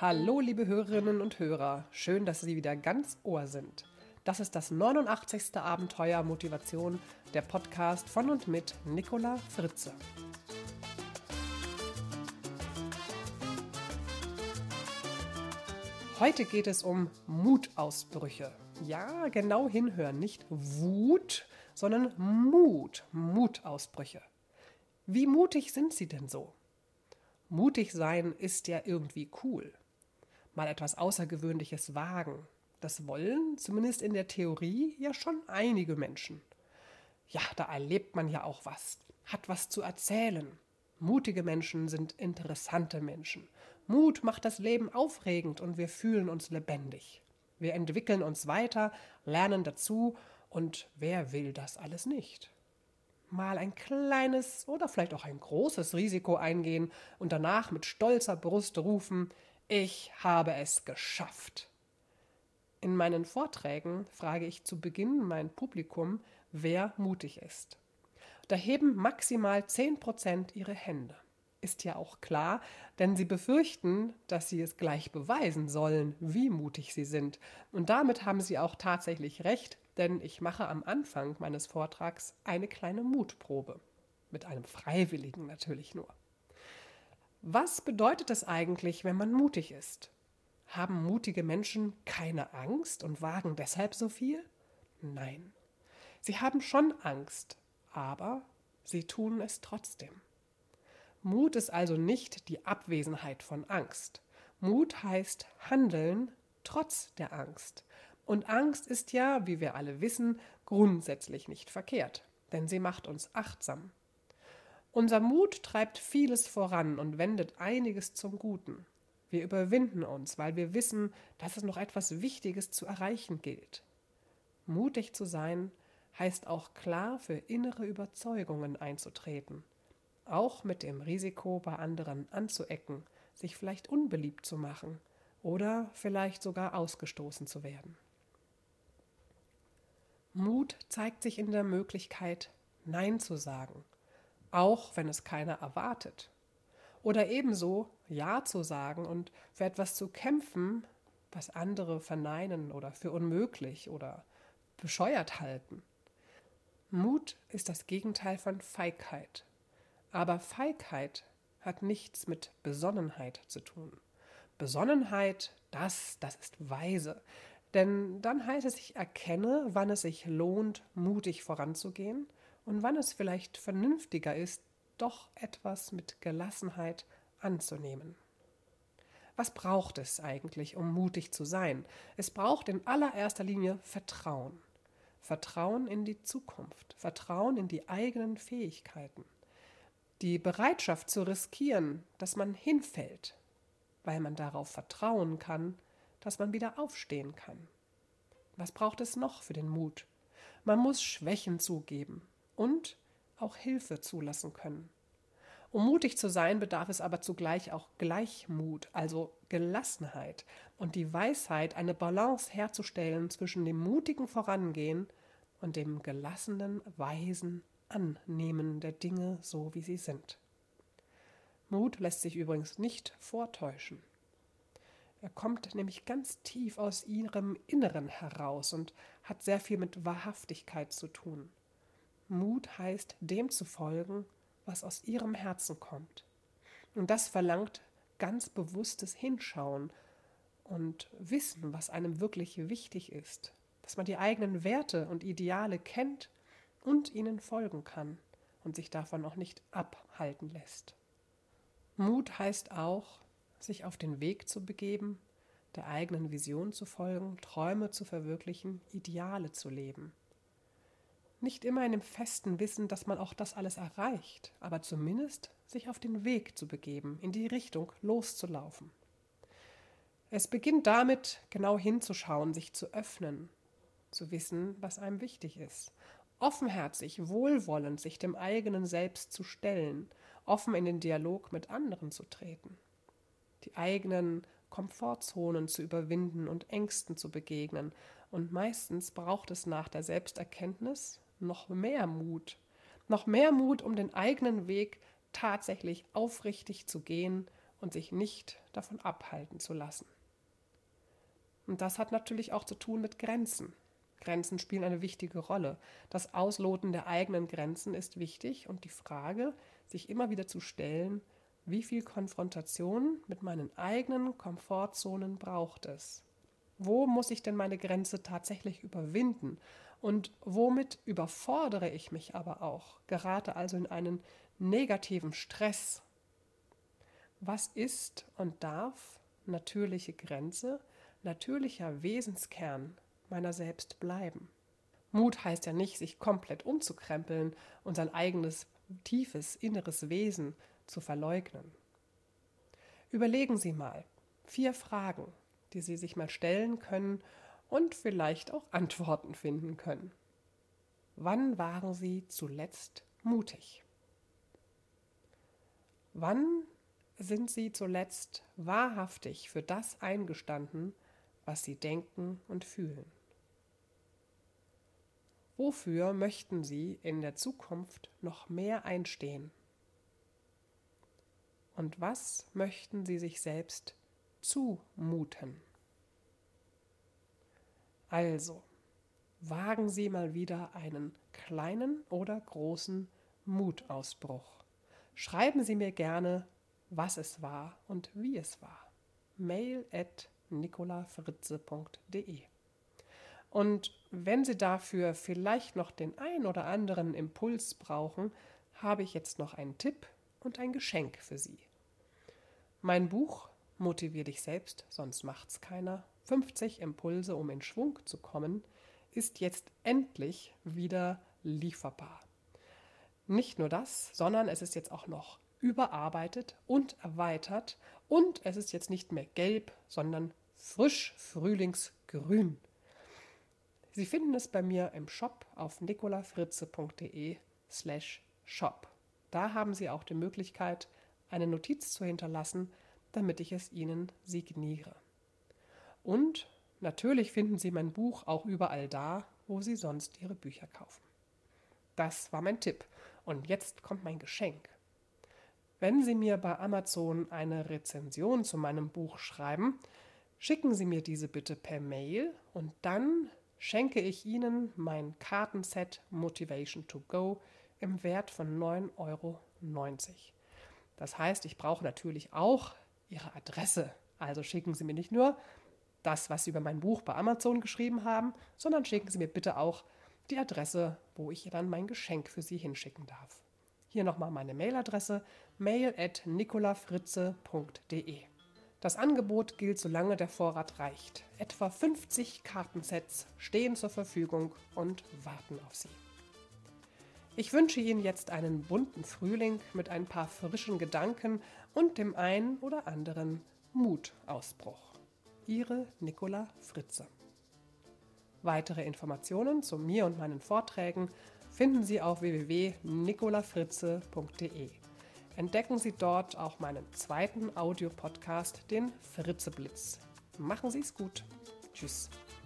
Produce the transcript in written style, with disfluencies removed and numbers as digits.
Hallo, liebe Hörerinnen und Hörer. Schön, dass Sie wieder ganz Ohr sind. Das ist das 89. Abenteuer Motivation, der Podcast von und mit Nicola Fritze. Heute geht es um Mutausbrüche. Ja, genau hinhören, nicht Wut, sondern Mutausbrüche. Wie mutig sind Sie denn so? Mutig sein ist ja irgendwie cool. Mal etwas Außergewöhnliches wagen. Das wollen, zumindest in der Theorie, ja schon einige Menschen. Ja, da erlebt man ja auch was, hat was zu erzählen. Mutige Menschen sind interessante Menschen. Mut macht das Leben aufregend und wir fühlen uns lebendig. Wir entwickeln uns weiter, lernen dazu und wer will das alles nicht? Mal ein kleines oder vielleicht auch ein großes Risiko eingehen und danach mit stolzer Brust rufen, ich habe es geschafft. In meinen Vorträgen frage ich zu Beginn mein Publikum, wer mutig ist. Da heben maximal 10% ihre Hände. Ist ja auch klar, denn sie befürchten, dass sie es gleich beweisen sollen, wie mutig sie sind. Und damit haben sie auch tatsächlich recht, denn ich mache am Anfang meines Vortrags eine kleine Mutprobe. Mit einem Freiwilligen natürlich nur. Was bedeutet es eigentlich, wenn man mutig ist? Haben mutige Menschen keine Angst und wagen deshalb so viel? Nein. Sie haben schon Angst, aber sie tun es trotzdem. Mut ist also nicht die Abwesenheit von Angst. Mut heißt Handeln trotz der Angst. Und Angst ist ja, wie wir alle wissen, grundsätzlich nicht verkehrt, denn sie macht uns achtsam. Unser Mut treibt vieles voran und wendet einiges zum Guten. Wir überwinden uns, weil wir wissen, dass es noch etwas Wichtiges zu erreichen gilt. Mutig zu sein heißt auch klar für innere Überzeugungen einzutreten. Auch mit dem Risiko, bei anderen anzuecken, sich vielleicht unbeliebt zu machen oder vielleicht sogar ausgestoßen zu werden. Mut zeigt sich in der Möglichkeit, Nein zu sagen, auch wenn es keiner erwartet. Oder ebenso Ja zu sagen und für etwas zu kämpfen, was andere verneinen oder für unmöglich oder bescheuert halten. Mut ist das Gegenteil von Feigheit. Aber Feigheit hat nichts mit Besonnenheit zu tun. Besonnenheit, das ist weise. Denn dann heißt es, ich erkenne, wann es sich lohnt, mutig voranzugehen und wann es vielleicht vernünftiger ist, doch etwas mit Gelassenheit anzunehmen. Was braucht es eigentlich, um mutig zu sein? Es braucht in allererster Linie Vertrauen. Vertrauen in die Zukunft, Vertrauen in die eigenen Fähigkeiten. Die Bereitschaft zu riskieren, dass man hinfällt, weil man darauf vertrauen kann, dass man wieder aufstehen kann. Was braucht es noch für den Mut? Man muss Schwächen zugeben und auch Hilfe zulassen können. Um mutig zu sein, bedarf es aber zugleich auch Gleichmut, also Gelassenheit und die Weisheit, eine Balance herzustellen zwischen dem mutigen Vorangehen und dem gelassenen, weisen Annehmen der Dinge so, wie sie sind. Mut lässt sich übrigens nicht vortäuschen. Er kommt nämlich ganz tief aus ihrem Inneren heraus und hat sehr viel mit Wahrhaftigkeit zu tun. Mut heißt, dem zu folgen, was aus ihrem Herzen kommt. Und das verlangt ganz bewusstes Hinschauen und Wissen, was einem wirklich wichtig ist. Dass man die eigenen Werte und Ideale kennt und ihnen folgen kann und sich davon auch nicht abhalten lässt. Mut heißt auch, sich auf den Weg zu begeben, der eigenen Vision zu folgen, Träume zu verwirklichen, Ideale zu leben. Nicht immer in dem festen Wissen, dass man auch das alles erreicht, aber zumindest sich auf den Weg zu begeben, in die Richtung loszulaufen. Es beginnt damit, genau hinzuschauen, sich zu öffnen, zu wissen, was einem wichtig ist. Offenherzig, wohlwollend sich dem eigenen Selbst zu stellen, offen in den Dialog mit anderen zu treten. Die eigenen Komfortzonen zu überwinden und Ängsten zu begegnen. Und meistens braucht es nach der Selbsterkenntnis noch mehr Mut, um den eigenen Weg tatsächlich aufrichtig zu gehen und sich nicht davon abhalten zu lassen. Und das hat natürlich auch zu tun mit Grenzen. Grenzen spielen eine wichtige Rolle. Das Ausloten der eigenen Grenzen ist wichtig und die Frage, sich immer wieder zu stellen, wie viel Konfrontation mit meinen eigenen Komfortzonen braucht es? Wo muss ich denn meine Grenze tatsächlich überwinden? Und womit überfordere ich mich aber auch? Gerate also in einen negativen Stress. Was ist und darf natürliche Grenze, natürlicher Wesenskern meiner selbst bleiben? Mut heißt ja nicht, sich komplett umzukrempeln und sein eigenes tiefes inneres Wesen zu verleugnen. Überlegen Sie mal 4 Fragen, die Sie sich mal stellen können und vielleicht auch Antworten finden können. Wann waren Sie zuletzt mutig? Wann sind Sie zuletzt wahrhaftig für das eingestanden, was Sie denken und fühlen? Wofür möchten Sie in der Zukunft noch mehr einstehen? Und was möchten Sie sich selbst zumuten? Also, wagen Sie mal wieder einen kleinen oder großen Mutausbruch. Schreiben Sie mir gerne, was es war und wie es war. mail@nicolafritze.de. Und wenn Sie dafür vielleicht noch den ein oder anderen Impuls brauchen, habe ich jetzt noch einen Tipp und ein Geschenk für Sie. Mein Buch Motivier dich selbst, sonst macht's keiner. 50 Impulse, um in Schwung zu kommen, ist jetzt endlich wieder lieferbar. Nicht nur das, sondern es ist jetzt auch noch überarbeitet und erweitert und es ist jetzt nicht mehr gelb, sondern frisch frühlingsgrün. Sie finden es bei mir im Shop auf nicolafritze.de/shop. Da haben Sie auch die Möglichkeit, eine Notiz zu hinterlassen, damit ich es Ihnen signiere. Und natürlich finden Sie mein Buch auch überall da, wo Sie sonst Ihre Bücher kaufen. Das war mein Tipp. Und jetzt kommt mein Geschenk. Wenn Sie mir bei Amazon eine Rezension zu meinem Buch schreiben, schicken Sie mir diese bitte per Mail und dann schenke ich Ihnen mein Kartenset Motivation to Go im Wert von 9,90 €. Das heißt, ich brauche natürlich auch Ihre Adresse. Also schicken Sie mir nicht nur das, was Sie über mein Buch bei Amazon geschrieben haben, sondern schicken Sie mir bitte auch die Adresse, wo ich dann mein Geschenk für Sie hinschicken darf. Hier nochmal meine Mailadresse, mail@nicolafritze.de. Das Angebot gilt, solange der Vorrat reicht. Etwa 50 Kartensets stehen zur Verfügung und warten auf Sie. Ich wünsche Ihnen jetzt einen bunten Frühling mit ein paar frischen Gedanken und dem einen oder anderen Mutausbruch. Ihre Nicola Fritze. Weitere Informationen zu mir und meinen Vorträgen finden Sie auf www.nicolafritze.de. Entdecken Sie dort auch meinen zweiten Audiopodcast, den Fritzeblitz. Machen Sie es gut. Tschüss.